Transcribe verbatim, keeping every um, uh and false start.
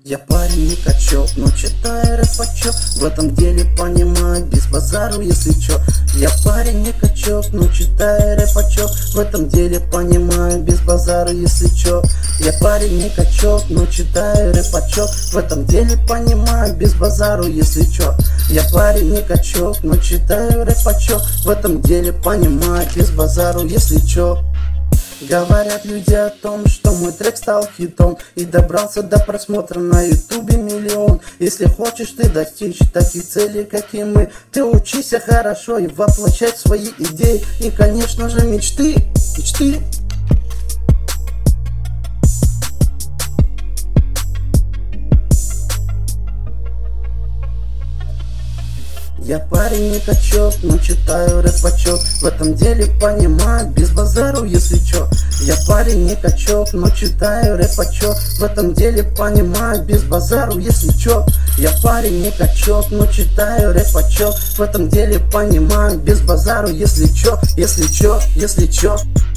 Я парень не качок, но читаю рэпачок. В этом деле понимаю, без базару, если чё. Я парень не качок, но читаю рэпачок. В этом деле понимаю, без базару, если чё. Я парень не качок, но читаю рэпачок. В этом деле понимаю, без базару, если чё. Я парень не качок, но читаю рэпачок. В этом деле понимаю, без базару, если чё. Говорят люди о том, что мой трек стал хитом и добрался до просмотра на ютубе миллион. Если хочешь ты достичь таких целей, как и мы, ты учись хорошо и воплощать свои идеи и, конечно же, мечты, мечты. Я парень не качок, но читаю рэпачок. В этом деле понимаю, без базару, если чё. Я парень не качок, но читаю рэпачок. В этом деле понимаю, без базару, если чё. Я парень не качок, но читаю рэпачок. В этом деле понимаю, без базару, если чё, если чё, если чё.